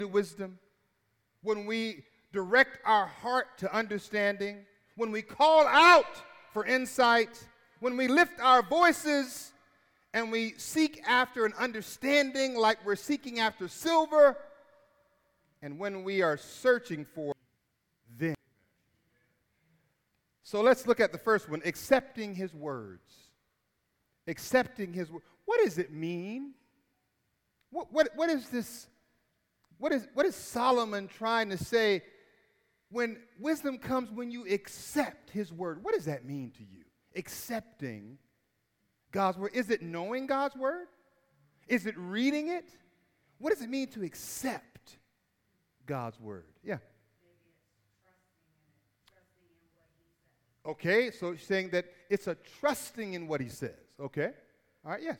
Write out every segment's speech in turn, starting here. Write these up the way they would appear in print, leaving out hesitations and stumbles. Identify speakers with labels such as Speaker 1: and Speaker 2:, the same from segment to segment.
Speaker 1: wisdom, when we direct our heart to understanding, when we call out for insight, when we lift our voices and we seek after an understanding like we're seeking after silver, and when we are searching for them. So let's look at the first one, accepting his words. Accepting his word. What does it mean? What is this? What is Solomon trying to say when wisdom comes when you accept his word? What does that mean to you? Accepting God's word. Is it knowing God's word? Is it reading it? What does it mean to accept God's word? Yeah. Okay, so she's saying that it's a trusting in what he says. Okay. All right, yes.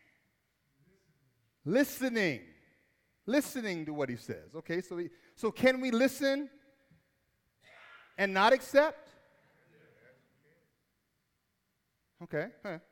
Speaker 1: Listening. Listening to what he says. Okay, so can we listen and not accept? Okay. Huh.
Speaker 2: I don't know.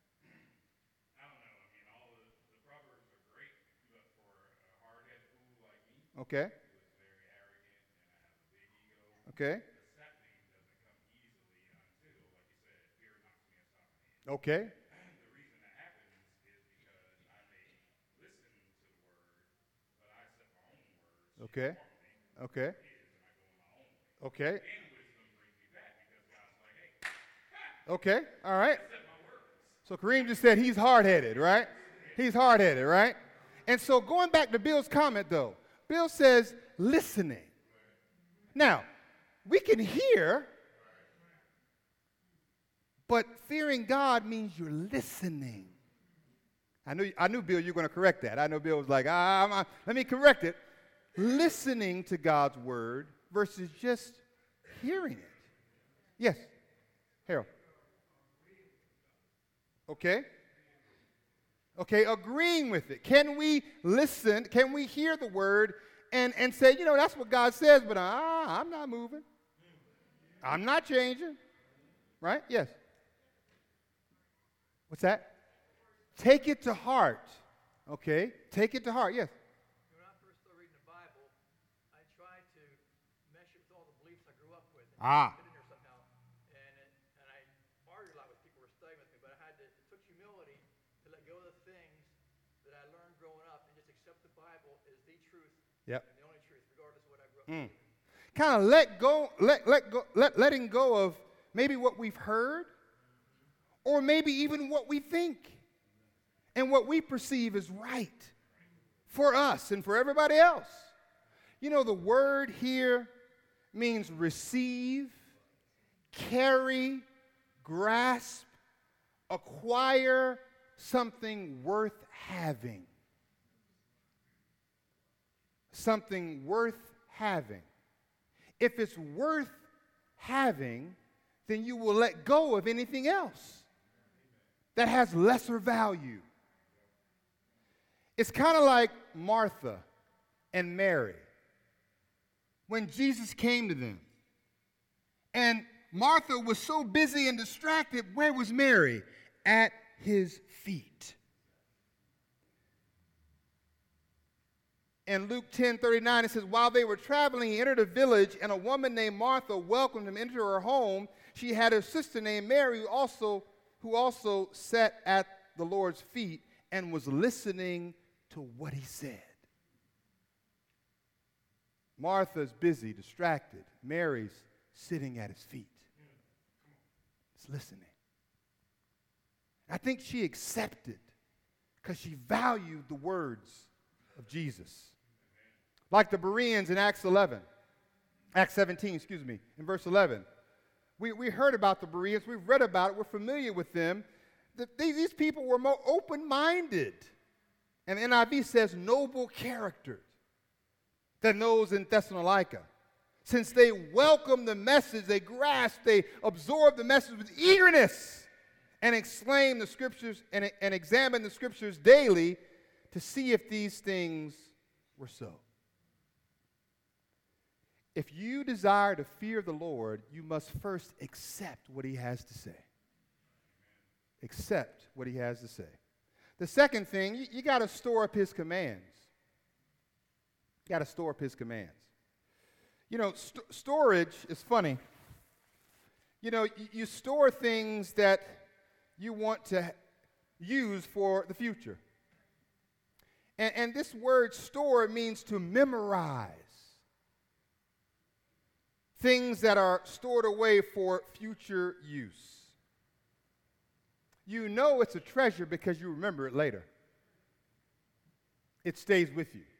Speaker 2: I mean, all the Proverbs are great, but for a hard-headed fool like me,
Speaker 1: Okay.
Speaker 2: who is very arrogant and I have a big ego,
Speaker 1: Okay.
Speaker 2: accepting doesn't come easily until, like you said, fear knocks me upside my head.
Speaker 1: Okay.
Speaker 2: The reason that happens is because I may listen to the word, but I set my own words.
Speaker 1: Okay. Okay.
Speaker 2: And I go in my own way.
Speaker 1: Okay.
Speaker 2: And wisdom brings me back because God's like, hey,
Speaker 1: Okay. All right.
Speaker 2: set my words.
Speaker 1: So Kareem just said he's hard-headed, right? He's hard-headed, right? And so going back to Bill's comment, though, Bill says listening. Now, we can hear, but fearing God means you're listening. I knew, Bill, you were going to correct that. I know Bill was like, let me correct it. Listening to God's word versus just hearing it. Yes, Harold. Okay. Okay, agreeing with it. Can we listen? Can we hear the word and say, you know, that's what God says, but I'm not moving. I'm not changing. Right? Yes. What's that? Take it to heart. Okay. Take it to heart. Yes.
Speaker 3: When I first started reading the Bible, I tried to mesh it with all the beliefs I grew up with. And fit in there somehow. And I argued a lot with people who were studying with me, but it took humility to let go of the things that I learned growing up and just accept the Bible as the truth.
Speaker 1: Yep.
Speaker 3: And the only truth, regardless of what I grew up with.
Speaker 1: Kind of letting go of maybe what we've heard, or maybe even what we think and what we perceive as right for us and for everybody else. You know, the word here means receive, carry, grasp, acquire something worth having. Something worth having. If it's worth having, then you will let go of anything else that has lesser value. It's kind of like Martha and Mary when Jesus came to them. And Martha was so busy and distracted. Where was Mary? At his feet. In Luke 10:39, it says, while they were traveling, he entered a village, and a woman named Martha welcomed him into her home. She had a sister named Mary who also sat at the Lord's feet and was listening to what he said. Martha's busy, distracted. Mary's sitting at his feet. It's listening. I think she accepted because she valued the words of Jesus. Like the Bereans in Acts 17, in verse 11. We heard about the Bereans. We've read about it. We're familiar with them. These people were more open-minded. And the NIV says noble characters than those in Thessalonica. Since they welcomed the message, they grasped, they absorbed the message with eagerness and exclaimed the scriptures and examined the scriptures daily to see if these things were so. If you desire to fear the Lord, you must first accept what he has to say. Accept what he has to say. The second thing, you got to store up his commands. got to store up his commands. You know, storage is funny. You know, you store things that you want to use for the future. And this word store means to memorize. Things that are stored away for future use. You know it's a treasure because you remember it later. It stays with you.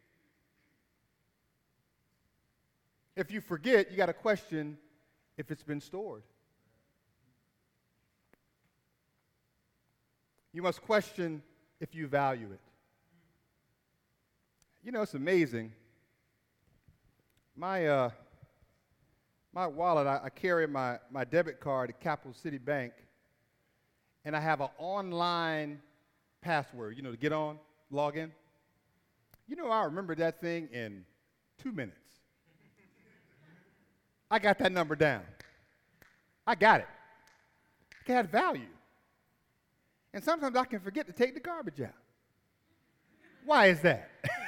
Speaker 1: If you forget, you got to question if it's been stored. You must question if you value it. You know, it's amazing. My wallet, I carry my debit card at Capital City Bank, and I have an online password, you know, to get on, log in. You know, I remember that thing in 2 minutes. I got that number down. I got it. It had value. And sometimes I can forget to take the garbage out. Why is that?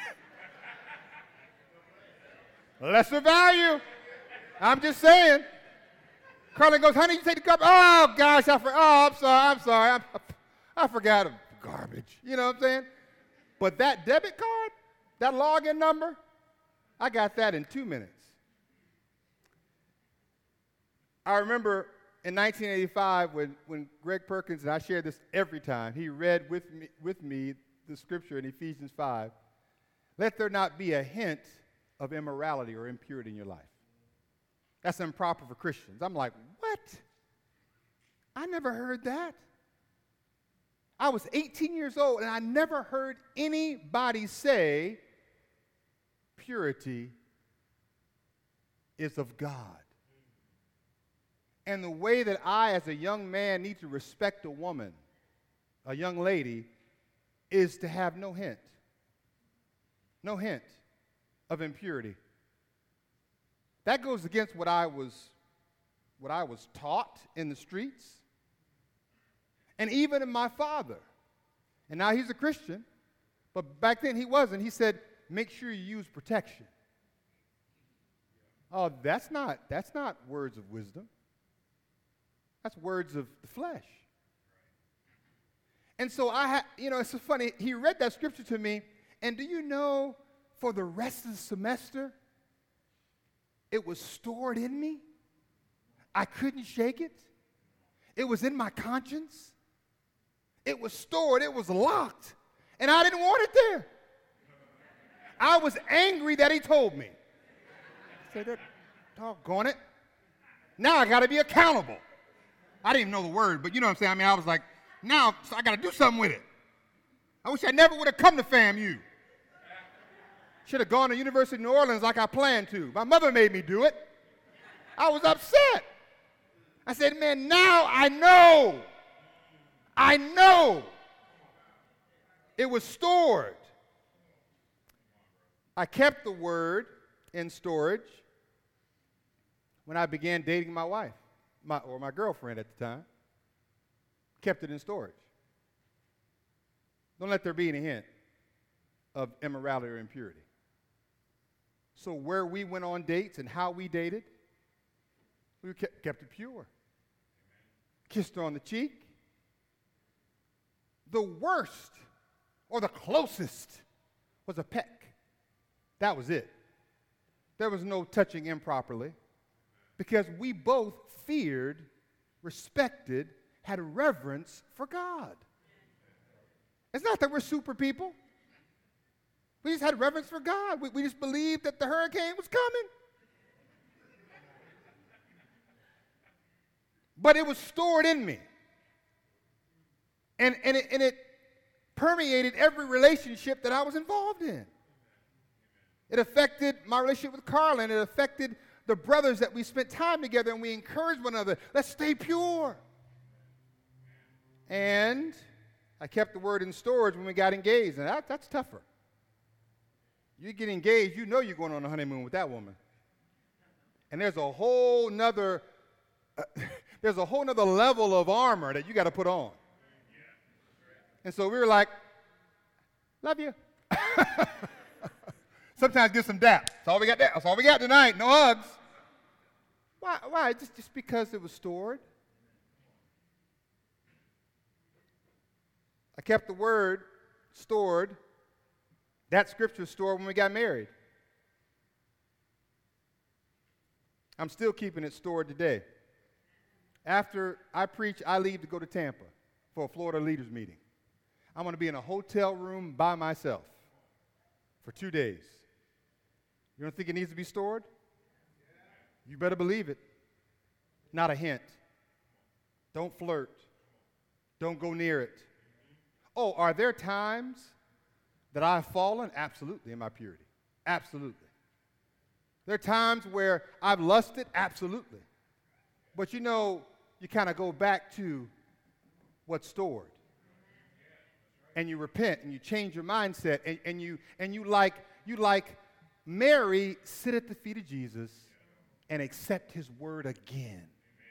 Speaker 1: Lesser value. I'm just saying. Carla goes, honey, you take the garbage. Oh, gosh, I'm sorry. I forgot the garbage. You know what I'm saying? But that debit card, that login number, I got that in 2 minutes. I remember in 1985 when Greg Perkins, and I share this every time, he read with me the scripture in Ephesians 5, let there not be a hint of immorality or impurity in your life. That's improper for Christians. I'm like, what? I never heard that. I was 18 years old, and I never heard anybody say purity is of God. And the way that I, as a young man, need to respect a woman, a young lady, is to have no hint of impurity. That goes against what I was taught in the streets, and even in my father. And now he's a Christian, but back then he wasn't. He said, make sure you use protection. Oh, that's not words of wisdom. That's words of the flesh. And so it's so funny. He read that scripture to me, and do you know, for the rest of the semester, it was stored in me. I couldn't shake it. It was in my conscience. It was stored. It was locked. And I didn't want it there. I was angry that he told me. I said, doggone it. Now I got to be accountable. I didn't even know the word, but you know what I'm saying? I mean, I was like, now so I got to do something with it. I wish I never would have come to FAMU. Should have gone to University of New Orleans like I planned to. My mother made me do it. I was upset. I said, man, now I know. It was stored. I kept the word in storage when I began dating my wife. My girlfriend at the time, kept it in storage. Don't let there be any hint of immorality or impurity. So where we went on dates and how we dated, we kept it pure. Kissed her on the cheek. The worst or the closest was a peck. That was it. There was no touching improperly because we both feared, respected, had reverence for God. It's not that we're super people. We just had reverence for God. We just believed that the hurricane was coming. But it was stored in me. And it permeated every relationship that I was involved in. It affected my relationship with Carla, and it affected the brothers that we spent time together, and we encouraged one another. Let's stay pure. And I kept the word in storage when we got engaged, and that's tougher. You get engaged, you know you're going on a honeymoon with that woman. And there's a whole nother level of armor that you got to put on. And so we were like, love you. Sometimes give some dap. That's all we got. That's all we got tonight. No hugs. Why? Why? Just because it was stored. I kept the word stored. That scripture stored when we got married. I'm still keeping it stored today. After I preach, I leave to go to Tampa for a Florida leaders meeting. I'm going to be in a hotel room by myself for 2 days. You don't think it needs to be stored? You better believe it. Not a hint. Don't flirt. Don't go near it. Oh, are there times that I've fallen? Absolutely, in my purity. Absolutely. There are times where I've lusted? Absolutely. But you know, you kind of go back to what's stored. And you repent and you change your mindset and you like Mary, sit at the feet of Jesus and accept his word again.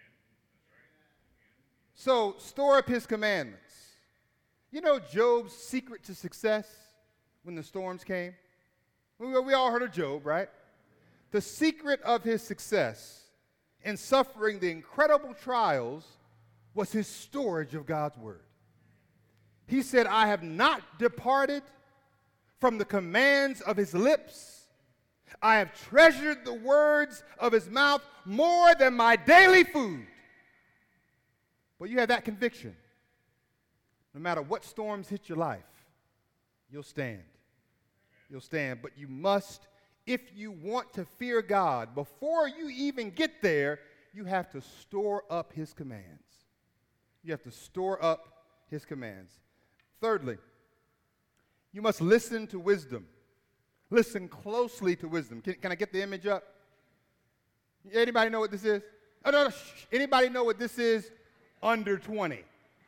Speaker 1: So store up his commandments. You know Job's secret to success when the storms came? We all heard of Job, right? The secret of his success in suffering the incredible trials was his storage of God's word. He said, I have not departed from the commands of his lips. I have treasured the words of his mouth more than my daily food. But you have that conviction. No matter what storms hit your life, you'll stand. You'll stand. But you must, if you want to fear God, before you even get there, you have to store up his commands. You have to store up his commands. Thirdly, you must listen to wisdom. Listen closely to wisdom. Can I get the image up? Anybody know what this is? Oh, no. Anybody know what this is? Under 20.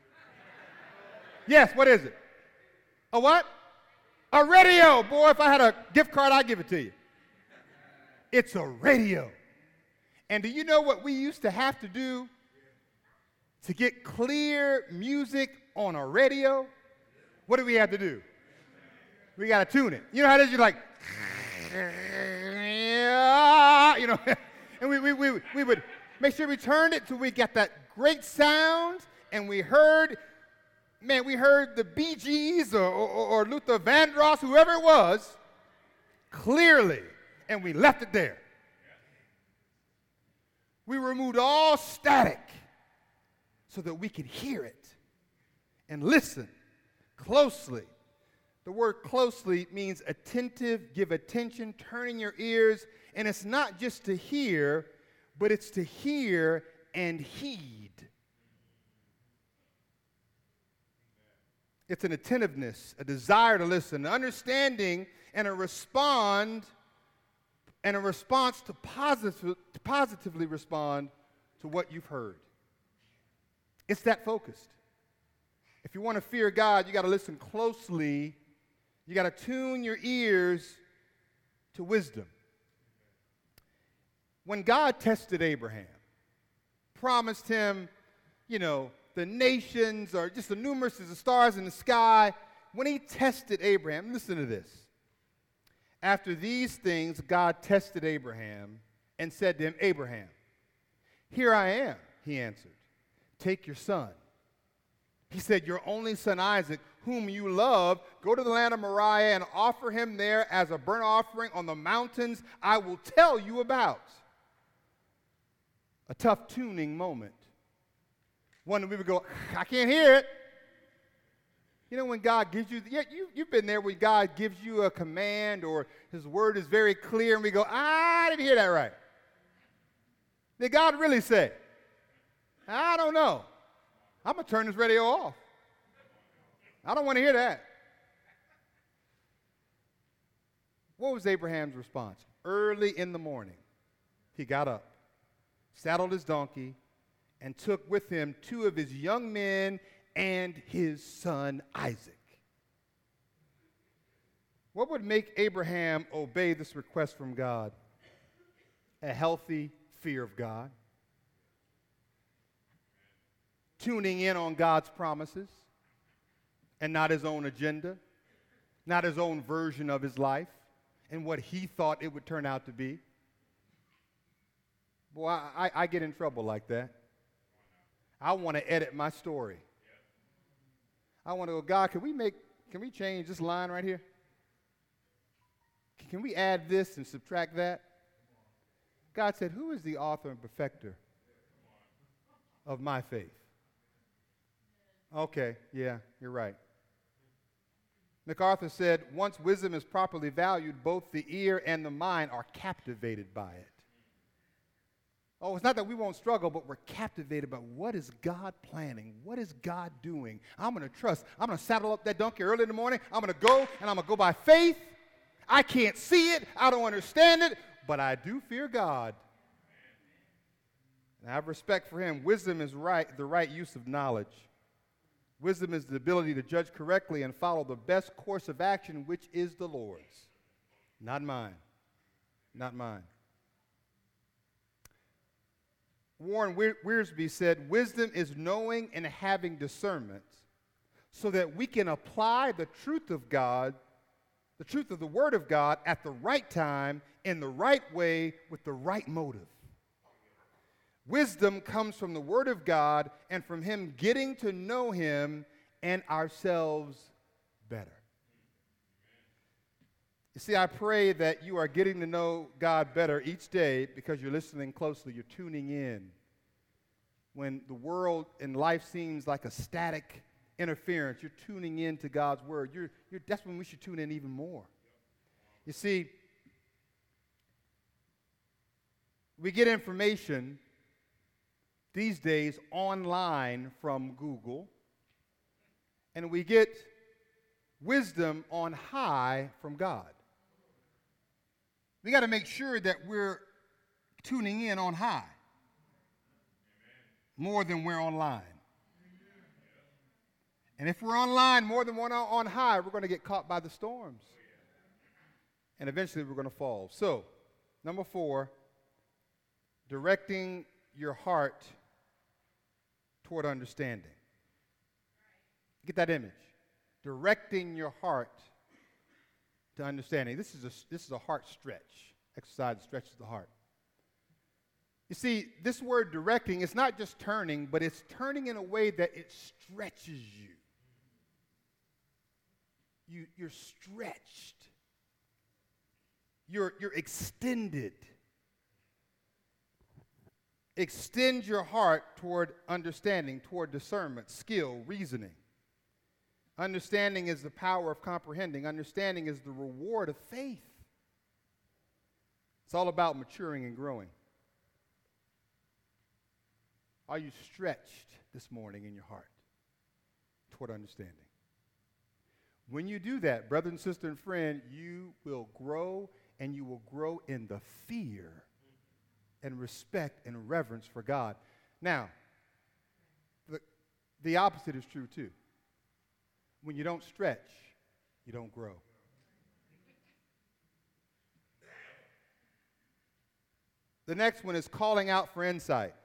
Speaker 1: Yes, what is it? A what? A radio. Boy, if I had a gift card, I'd give it to you. It's a radio. And do you know what we used to have to do to get clear music on a radio? What do we have to do? We got to tune it. You know how it is? You're like, you know, and we would make sure we turned it till we got that great sound, and we heard the Bee Gees or Luther Vandross, whoever it was, clearly, and we left it there. We removed all static so that we could hear it and listen closely. The word closely means attentive, give attention, turning your ears, and it's not just to hear, but it's to hear and heed. It's an attentiveness, a desire to listen, an understanding, and a response to positively respond to what you've heard. It's that focused. If you want to fear God, you got to listen closely. You got to tune your ears to wisdom. When God tested Abraham, promised him, the nations or just the numerous as the stars in the sky, when he tested Abraham, listen to this. After these things, God tested Abraham and said to him, Abraham, here I am, he answered. Take your son. He said, your only son Isaac, whom you love, go to the land of Moriah and offer him there as a burnt offering on the mountains I will tell you about. A tough tuning moment. One that we would go, I can't hear it. You know when God gives you, you've been there when God gives you a command or his word is very clear and we go, I didn't hear that right. Did God really say? I don't know. I'm going to turn this radio off. I don't want to hear that. What was Abraham's response? Early in the morning, he got up, saddled his donkey, and took with him 2 of his young men and his son Isaac. What would make Abraham obey this request from God? A healthy fear of God. Tuning in on God's promises and not his own agenda, not his own version of his life, and what he thought it would turn out to be. Boy, I get in trouble like that. I want to edit my story. I want to go, God, can we change this line right here? Can we add this and subtract that? God said, who is the author and perfecter of my faith? Okay, yeah, you're right. MacArthur said, once wisdom is properly valued, both the ear and the mind are captivated by it. Oh, it's not that we won't struggle, but we're captivated by what is God planning? What is God doing? I'm going to trust. I'm going to saddle up that donkey early in the morning. I'm going to go, and I'm going to go by faith. I can't see it. I don't understand it, but I do fear God. And I have respect for him. Wisdom is the right use of knowledge. Wisdom is the ability to judge correctly and follow the best course of action, which is the Lord's. Not mine. Not mine. Warren Wiersbe said, wisdom is knowing and having discernment so that we can apply the truth of God, the truth of the Word of God at the right time, in the right way, with the right motive. Wisdom comes from the Word of God and from Him getting to know Him and ourselves better. You see, I pray that you are getting to know God better each day because you're listening closely, you're tuning in. When the world and life seems like a static interference, you're tuning in to God's Word. That's when we should tune in even more. You see, we get information these days online from Google, and we get wisdom on high from God. We got to make sure that we're tuning in on high more than we're online. And if we're online more than we're on high, we're going to get caught by the storms. And eventually we're going to fall. So, number 4, directing your heart toward understanding. Get that image. Directing your heart to understanding. This is a heart stretch. Exercise that stretches the heart. You see, this word directing is not just turning, but it's turning in a way that it stretches you. You're stretched. You're extended. Extend your heart toward understanding, toward discernment, skill, reasoning. Understanding is the power of comprehending. Understanding is the reward of faith. It's all about maturing and growing. Are you stretched this morning in your heart toward understanding? When you do that, brother and sister and friend, you will grow, and you will grow in the fear and respect and reverence for God. Now, the opposite is true too. When you don't stretch, you don't grow. The next one is calling out for insight.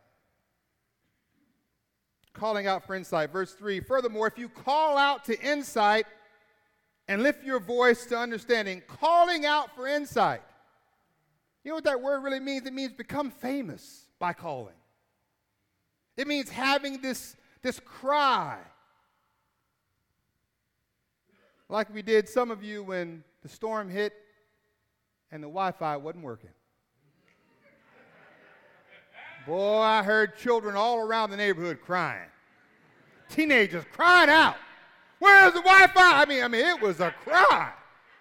Speaker 1: Calling out for insight. Verse 3, furthermore, if you call out to insight and lift your voice to understanding, calling out for insight. You know what that word really means? It means become famous by calling. It means having this cry. Like we did some of you when the storm hit and the Wi-Fi wasn't working. Boy, I heard children all around the neighborhood crying. Teenagers crying out. Where's the Wi-Fi? I mean, it was a cry.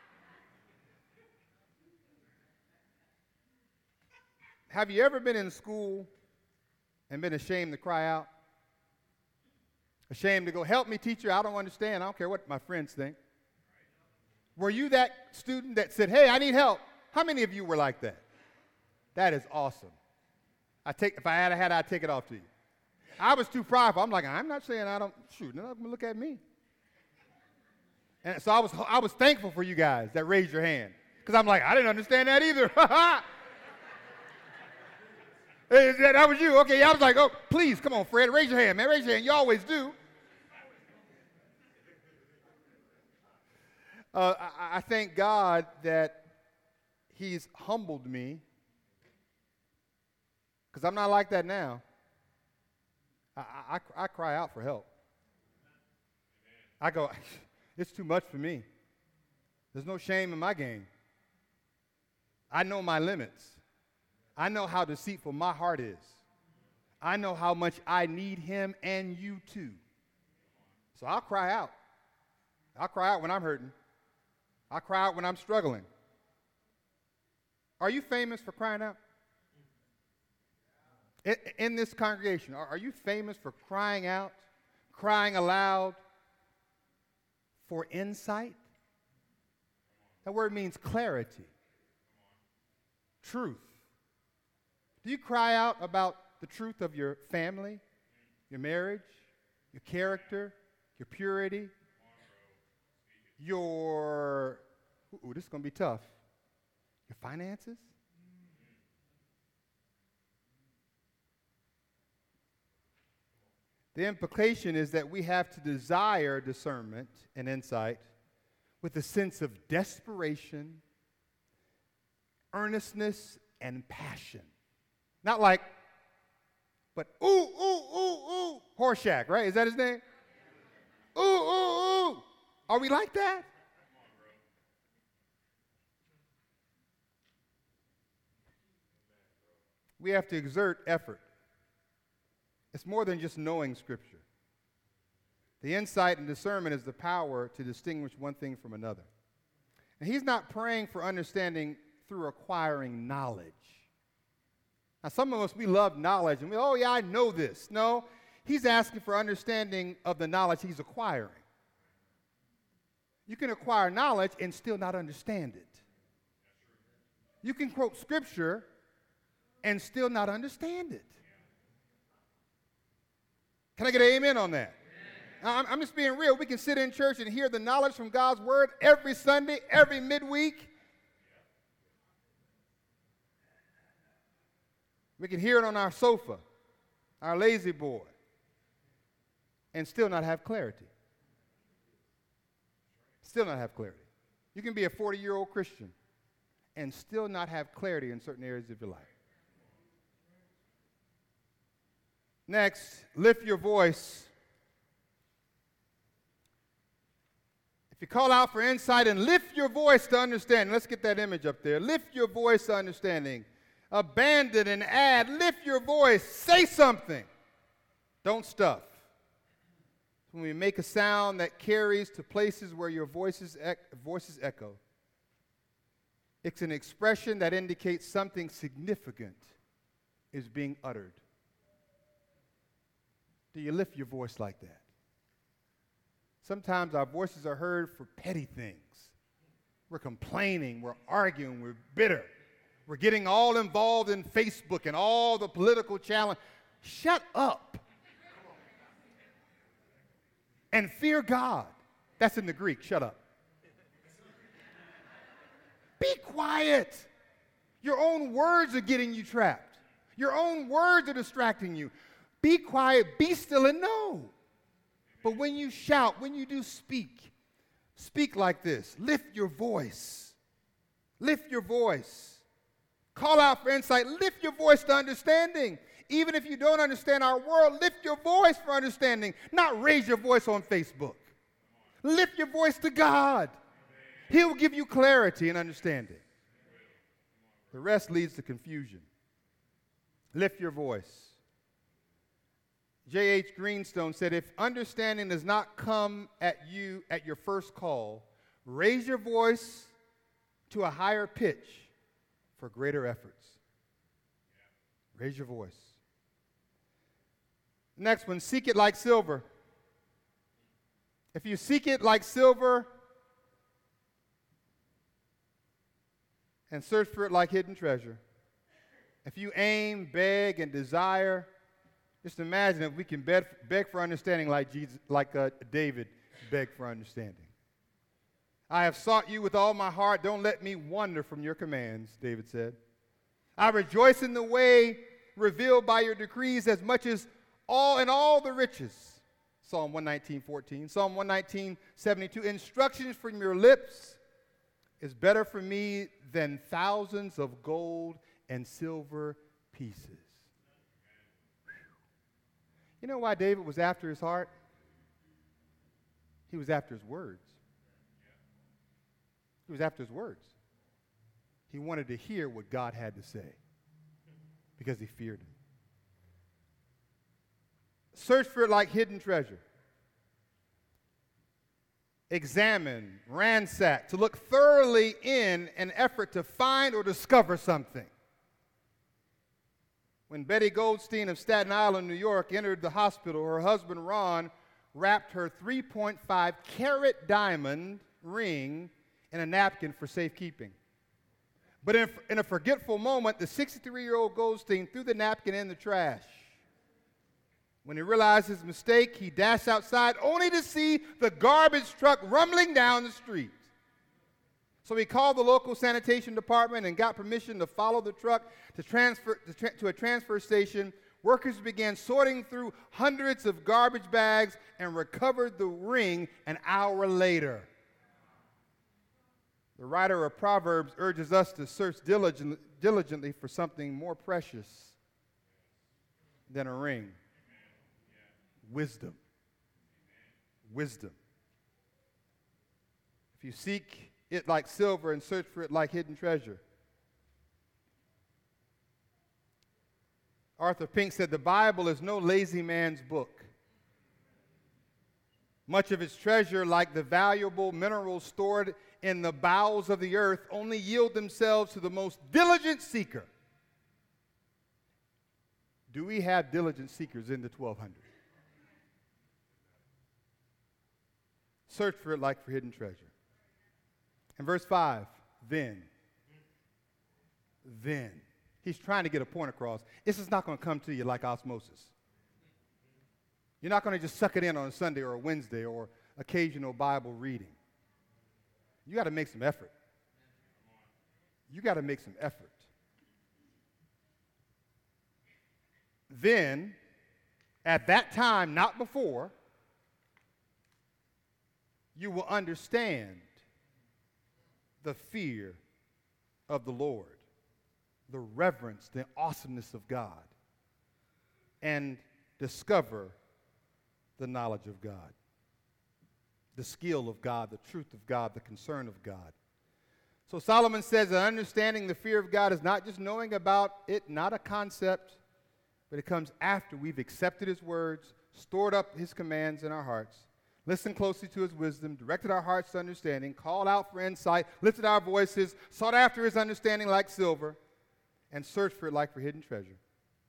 Speaker 1: Have you ever been in school and been ashamed to cry out? Ashamed to go, help me, teacher, I don't understand. I don't care what my friends think. Were you that student that said, hey, I need help? How many of you were like that? That is awesome. If I had a hat, I'd take it off to you. I was too prideful. I'm like, I'm not saying I don't, shoot, they're not going to look at me. And so I was thankful for you guys that raised your hand. Because I'm like, I didn't understand that either. That was you. Okay, I was like, oh, please, come on, Fred, raise your hand, man. Raise your hand. You always do. I thank God that he's humbled me, because I'm not like that now. I cry out for help. I go, it's too much for me. There's no shame in my game. I know my limits. I know how deceitful my heart is. I know how much I need him and you too. So I'll cry out. I'll cry out when I'm hurting. I'll cry out when I'm struggling. Are you famous for crying out? In this congregation, are you famous for crying out, crying aloud for insight? That word means clarity, truth. Do you cry out about the truth of your family, your marriage, your character, your purity, your, this is going to be tough, your finances? The implication is that we have to desire discernment and insight with a sense of desperation, earnestness, and passion. Not like, but ooh, ooh, ooh, ooh, Horshack, right? Is that his name? Ooh, ooh, ooh. Are we like that? We have to exert effort. It's more than just knowing Scripture. The insight and discernment is the power to distinguish one thing from another. And he's not praying for understanding through acquiring knowledge. Now, some of us, we love knowledge, and oh, yeah, I know this. No, he's asking for understanding of the knowledge he's acquiring. You can acquire knowledge and still not understand it. You can quote Scripture and still not understand it. Can I get an amen on that? I'm just being real. We can sit in church and hear the knowledge from God's word every Sunday, every midweek. We can hear it on our sofa, our lazy boy, and still not have clarity. Still not have clarity. You can be a 40-year-old Christian and still not have clarity in certain areas of your life. Next, lift your voice. If you call out for insight and lift your voice to understanding, let's get that image up there. Lift your voice to understanding. Abandon and add. Lift your voice. Say something. Don't stuff. When we make a sound that carries to places where your voices echo, it's an expression that indicates something significant is being uttered. Do you lift your voice like that? Sometimes our voices are heard for petty things. We're complaining, we're arguing, we're bitter. We're getting all involved in Facebook and all the political challenge. Shut up. And fear God. That's in the Greek, shut up. Be quiet. Your own words are getting you trapped. Your own words are distracting you. Be quiet, be still, and know. But when you shout, when you do speak, speak like this. Lift your voice. Lift your voice. Call out for insight. Lift your voice to understanding. Even if you don't understand our world, lift your voice for understanding. Not raise your voice on Facebook. Lift your voice to God. He will give you clarity and understanding. The rest leads to confusion. Lift your voice. J.H. Greenstone said, if understanding does not come at you at your first call, raise your voice to a higher pitch for greater efforts. Raise your voice. Next one, seek it like silver. If you seek it like silver and search for it like hidden treasure, if you aim, beg, and desire, just imagine if we can beg for understanding like David begged for understanding. I have sought you with all my heart. Don't let me wander from your commands, David said. I rejoice in the way revealed by your decrees as much as all the riches. Psalm 119:14. Psalm 119:72. Instructions from your lips is better for me than thousands of gold and silver pieces. You know why David was after his heart? He was after his words. He was after his words. He wanted to hear what God had to say because he feared him. Search for it like hidden treasure. Examine, ransack, to look thoroughly in an effort to find or discover something. When Betty Goldstein of Staten Island, New York, entered the hospital, her husband, Ron, wrapped her 3.5 carat diamond ring in a napkin for safekeeping. But in a forgetful moment, the 63-year-old Goldstein threw the napkin in the trash. When he realized his mistake, he dashed outside only to see the garbage truck rumbling down the street. So he called the local sanitation department and got permission to follow the truck to a transfer station. Workers began sorting through hundreds of garbage bags and recovered the ring an hour later. The writer of Proverbs urges us to search diligently for something more precious than a ring. Wisdom. Wisdom. If you seek it like silver and search for it like hidden treasure. Arthur Pink said, the Bible is no lazy man's book. Much of its treasure, like the valuable minerals stored in the bowels of the earth, only yield themselves to the most diligent seeker. Do we have diligent seekers in the 1200? Search for it like for hidden treasure. In verse 5, then. He's trying to get a point across. This is not going to come to you like osmosis. You're not going to just suck it in on a Sunday or a Wednesday or occasional Bible reading. You got to make some effort. You got to make some effort. Then, at that time, not before, you will understand the fear of the Lord, the reverence, the awesomeness of God, and discover the knowledge of God, the skill of God, the truth of God, the concern of God. So Solomon says that understanding the fear of God is not just knowing about it, not a concept, but it comes after we've accepted his words, stored up his commands in our hearts, listened closely to his wisdom, directed our hearts to understanding, called out for insight, lifted our voices, sought after his understanding like silver, and searched for it like for hidden treasure.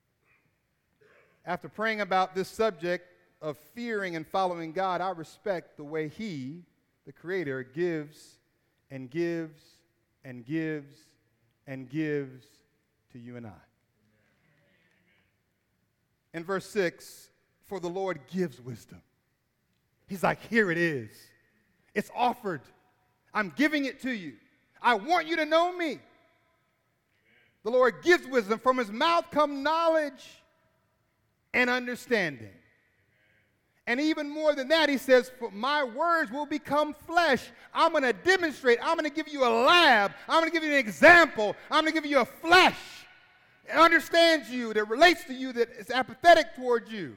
Speaker 1: After praying about this subject of fearing and following God, I respect the way he, the Creator, gives and gives and gives and gives to you and I. In verse 6, for the Lord gives wisdom. He's like, here it is. It's offered. I'm giving it to you. I want you to know me. The Lord gives wisdom. From his mouth come knowledge and understanding. And even more than that, he says, for my words will become flesh. I'm going to demonstrate. I'm going to give you a lab. I'm going to give you an example. I'm going to give you a flesh that understands you, that relates to you, that is apathetic towards you,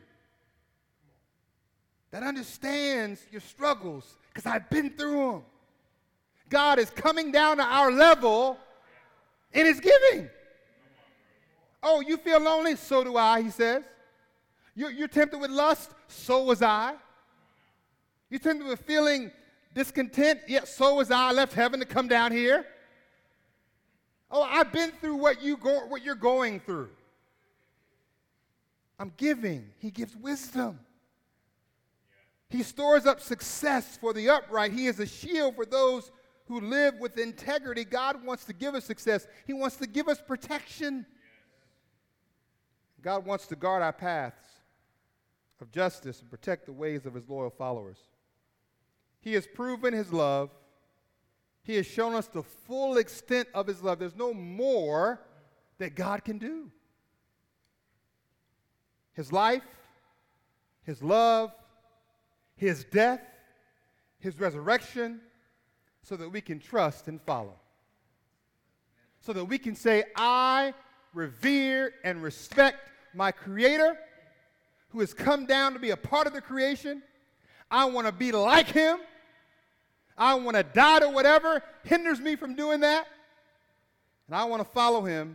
Speaker 1: that understands your struggles, because I've been through them. God is coming down to our level in his giving. Oh, you feel lonely? So do I, he says. You're tempted with lust? So was I. You're tempted with feeling discontent? Yet so was I. I left heaven to come down here. Oh, I've been through what you're going through. I'm giving. He gives wisdom. He stores up success for the upright. He is a shield for those who live with integrity. God wants to give us success. He wants to give us protection. God wants to guard our paths of justice and protect the ways of his loyal followers. He has proven his love. He has shown us the full extent of his love. There's no more that God can do. His life, his love, his death, his resurrection, so that we can trust and follow. So that we can say, I revere and respect my Creator who has come down to be a part of the creation. I want to be like him. I want to die to whatever hinders me from doing that. And I want to follow him.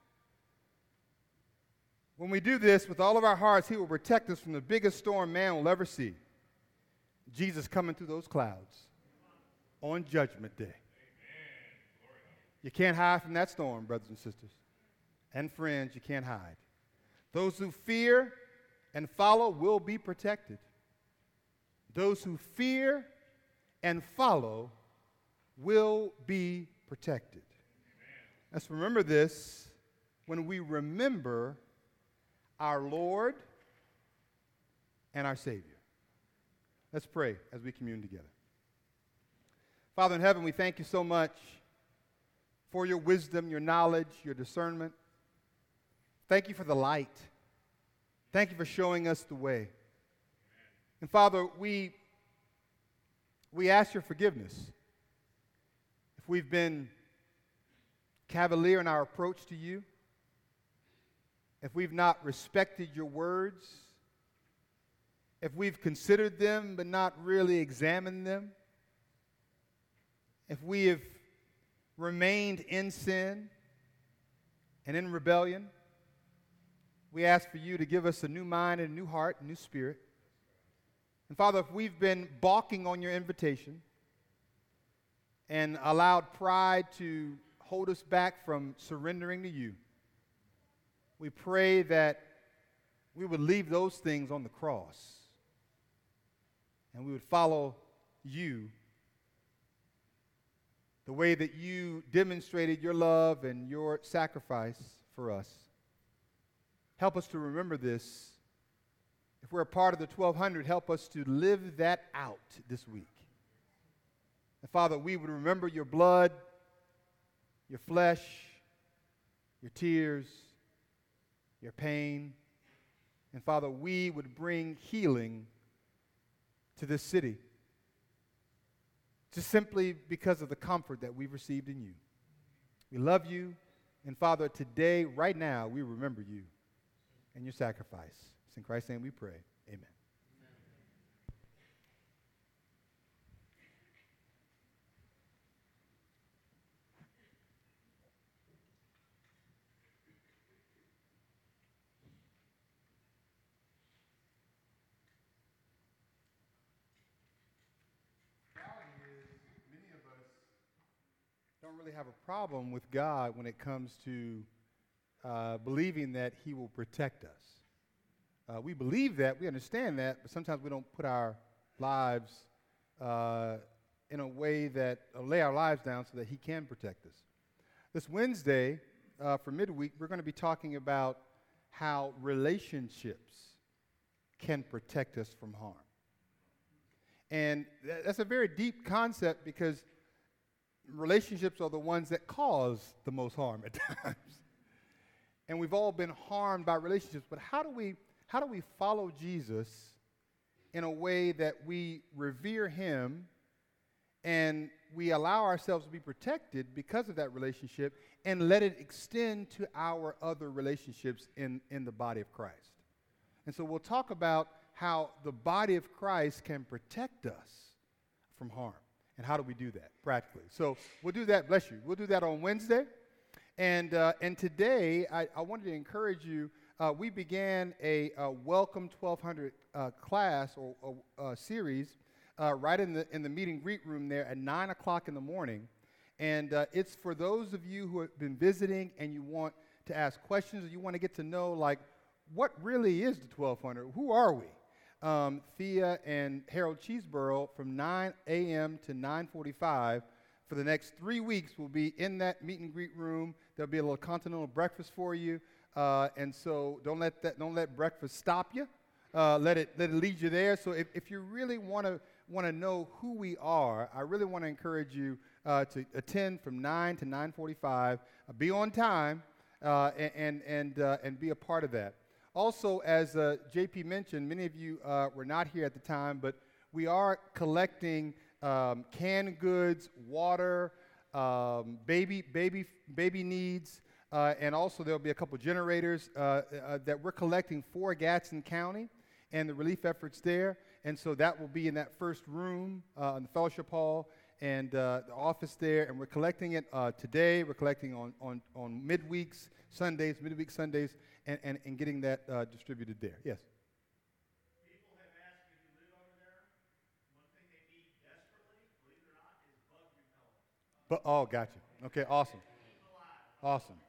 Speaker 1: When we do this with all of our hearts, he will protect us from the biggest storm man will ever see. Jesus coming through those clouds on Judgment Day. You can't hide from that storm, brothers and sisters. And friends, you can't hide. Those who fear and follow will be protected. Those who fear and follow will be protected. Let's remember this when we remember our Lord and our Savior. Let's pray as we commune together. Father in heaven, we thank you so much for your wisdom, your knowledge, your discernment. Thank you for the light. Thank you for showing us the way. And Father, we ask your forgiveness if we've been cavalier in our approach to you, if we've not respected your words, if we've considered them but not really examined them, if we have remained in sin and in rebellion, we ask for you to give us a new mind and a new heart, a new spirit. And Father, if we've been balking on your invitation and allowed pride to hold us back from surrendering to you, we pray that we would leave those things on the cross and we would follow you the way that you demonstrated your love and your sacrifice for us. Help us to remember this. If we're a part of the 1200, help us to live that out this week. And Father, we would remember your blood, your flesh, your tears, your pain. And Father, we would bring healing to this city just simply because of the comfort that we've received in you. We love you. And Father, today, right now, we remember you and your sacrifice. It's in Christ's name we pray. Amen. Many of us don't really have a problem with God when it comes to believing that he will protect us. We believe that, we understand that, but sometimes we don't put our lives in a way that, lay our lives down so that he can protect us. This Wednesday, for midweek, we're going to be talking about how relationships can protect us from harm. And that's a very deep concept because relationships are the ones that cause the most harm at times. And we've all been harmed by relationships, but how do we follow Jesus in a way that we revere him and we allow ourselves to be protected because of that relationship and let it extend to our other relationships in the body of Christ? And so we'll talk about how the body of Christ can protect us from harm. And how do we do that practically? So we'll do that, bless you. We'll do that on Wednesday. And today, I wanted to encourage you. We began a Welcome 1200 class or series right in the meet and greet room there at 9 o'clock in the morning. And it's for those of you who have been visiting and you want to ask questions or you want to get to know, like, what really is the 1200? Who are we? Thea and Harold Cheeseborough from 9 a.m. to 9:45 for the next 3 weeks will be in that meet and greet room. There'll be a little continental breakfast for you, and so don't let breakfast stop you. Let it lead you there. So if you really want to know who we are, I really want to encourage you to attend from 9 to 9:45. Be on time and be a part of that. Also, as JP mentioned, many of you were not here at the time, but we are collecting canned goods, water, baby needs, and also there'll be a couple generators that we're collecting for Gadsden County and the relief efforts there. And so that will be in that first room in the fellowship hall and the office there. And we're collecting it today. We're collecting on midweek Sundays, and getting that distributed there. Yes?
Speaker 4: People have asked if you live over there, one thing they need desperately, believe it or not, is bug repellent.
Speaker 1: Oh, gotcha. Okay, awesome. Awesome.